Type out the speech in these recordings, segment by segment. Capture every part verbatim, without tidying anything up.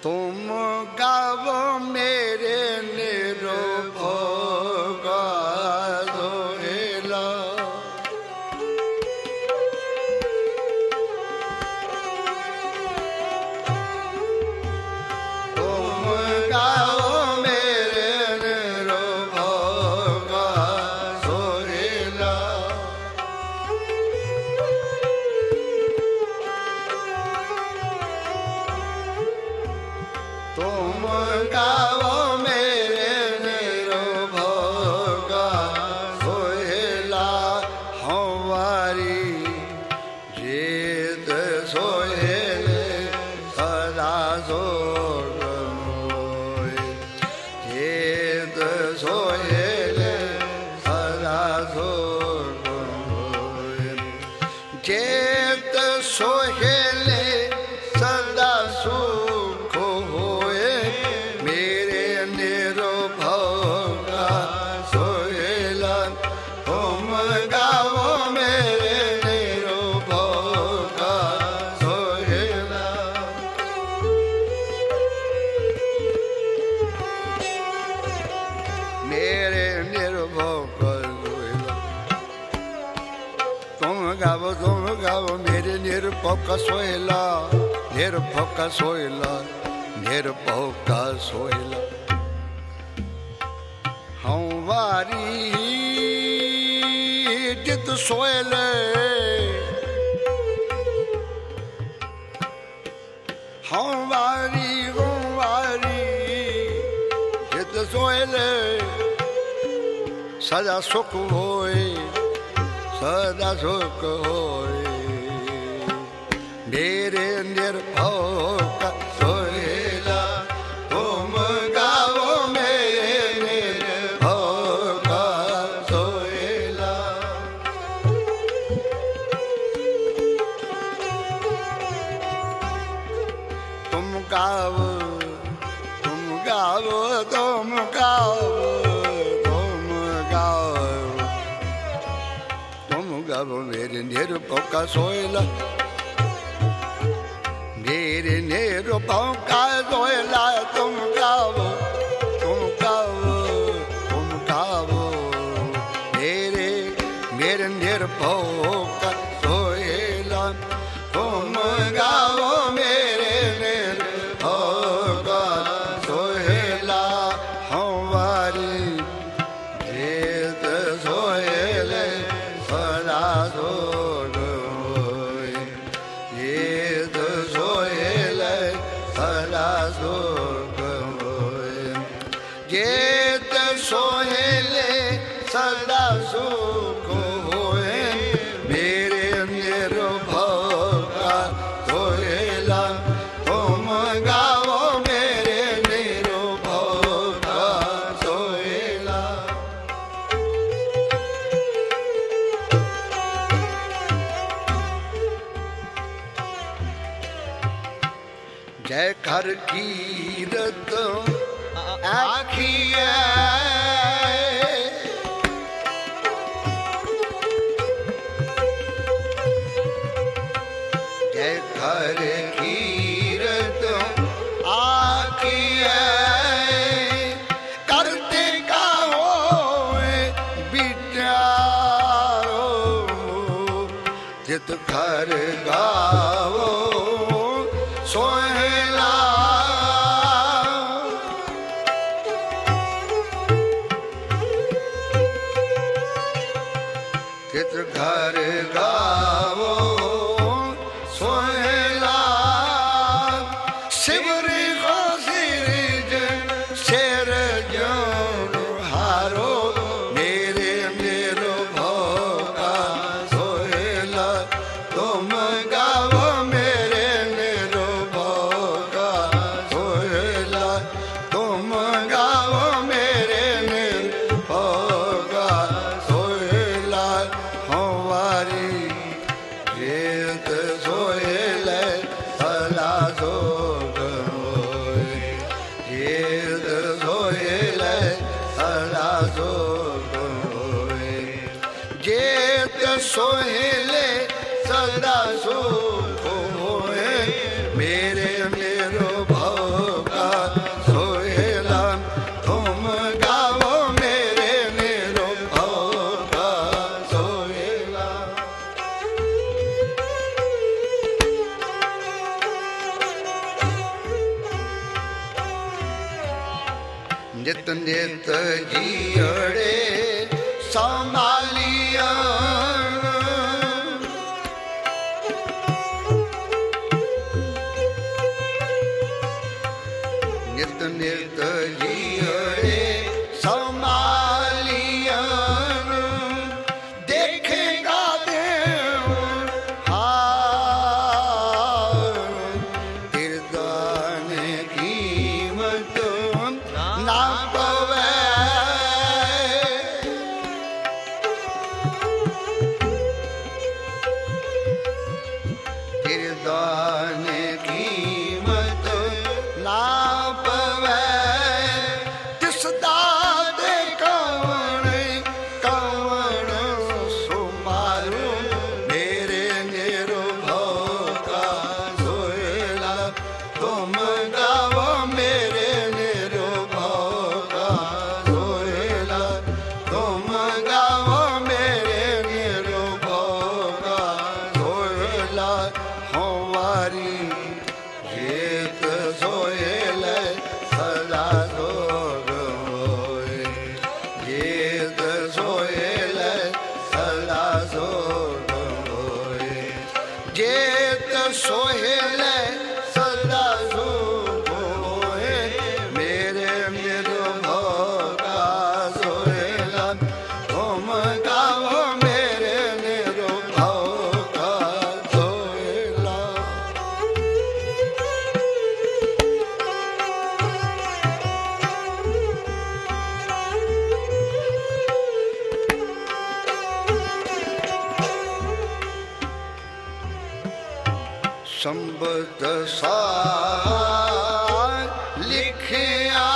तुम गावो मेरे निरुपयोग सोहेला। तुम गावो मेरे निरुपयोग सोहेला। तुम गावो मेरे निरुपयोग सोहेला। हमारी जीत सोहेले सदा सोग मोय। जीत सोहेले सदा सोग मोय। जीत सोहेले सदा सुख होए मेरे निरुपयोग सोहेला। तुम गावो मेरे निरुपयोग सोहेला। मेरे निरुपयोग सोहेला। तुम गावो तुम गावो मेरे निरुपयोग सोहेला। निरुपयोग सोहेला निरुपयोग सोहेला। हमारी जित सोहेले हमारी हमारी जित सोहेले सदा सुख होए सदा सुख होए मेरे निरुपयोग सोहेला। तुम गावो मेरे निरुपयोग सोहेला। तुम गावो तुम गावो तुम गावो तुम गावो तुम गावो मेरे निरुपयोग सोहेला। मेरे निरुपयोग सोहेला। तुम गावो तुम गावो तुम गावो मेरे मेरे निरुपयोग सोहेला। तुम गावो मेरे निरुपयोग सोहेला। हमारी जीत सोहेले सदा सोग होए। जीत सोहेले सदा सुख होए। जीत सोहेले सदा सुख होए मेरे निरुपयोग सोहेला। तुम गावो मेरे निरुपयोग सोहेला। जय कर कीरत आखिए जय कर कीरत आखिए करते का होए बिचारो जित कर गावो सोहेला। जित घर गावो सोहेला। शिवरी को सिरज शेर जन हारो मेरे निरुपयोग सोहेला। तुम गावो मेरे निरुपयोग सोहेला। तुम गावो मेरे निरुपयोग सोहेला। हमारी जीत सोहेले सदा सुख होए। जीत सोहेले सदा सुख होए। जीत सोहेले सदा सुख होए मेरे निरुपयोग ਨਿਤ ਨਿਤ ਜੀੜੇ ਸੰਭਾਲੀਆਂ ਨਿਤ ਨਿਤ ਜੀੜੇ ਸੰਭਾਲੀਆਂ ਦੇਖੇਗਾ ਦੇਵ ਹਾਰ ਤਿਰਦਾਨ ਕੀਮਤ ਨਾ ਪਵੈ ਤਿਰਦਾਨ ਕੀਮਤ ਨਾ सोहेले सदा सुख होए मेरे निर्भोगा सोहेला तुम गाओ मेरे निर्भोगा सोहेला संबत सार लिखिया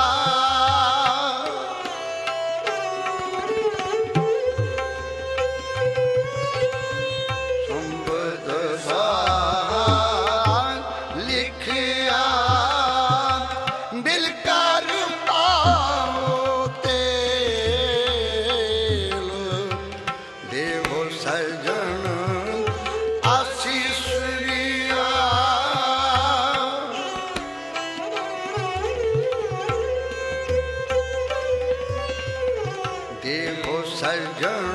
संबत सार लिखिया बिलकर पाओ तेल देवो सजन आशीष देवो सजन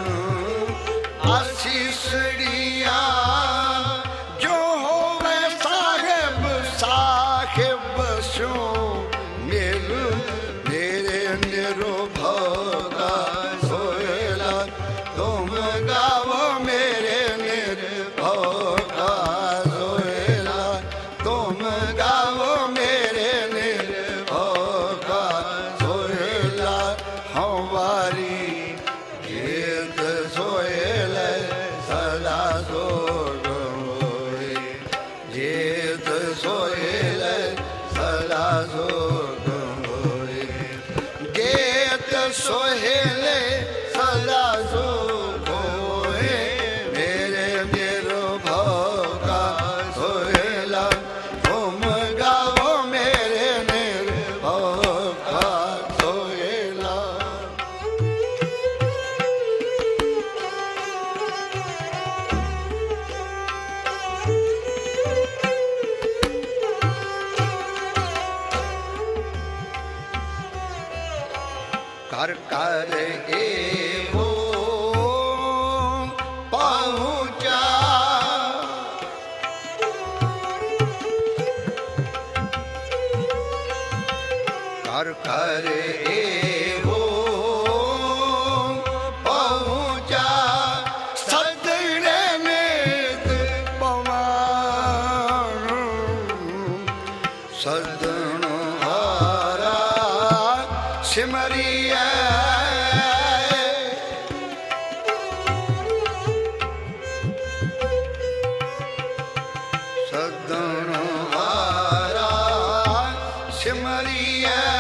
आशीषड़िया जो होवे साहेब साहेब सो मिल मेरे निरुभोगा सोहेला तुम गाओ मेरे निरुभोगा सोहेला तुम गाओ मेरे निरुभोगा सोहेला हमारी गीत सोहेले सदा सोग होए गीत सोहेले सदा सोग होए गीत सोहेले सदा सोग होए मेरे निर्भोगा सोहेला तुम गाओ मेरे निर्भोगा सोहेला कर कर ए हो पहुँचा कर कर ए हो पहुँचा सदरे में पवन सदन हारा सिमरिया सदन हारा सिमरिया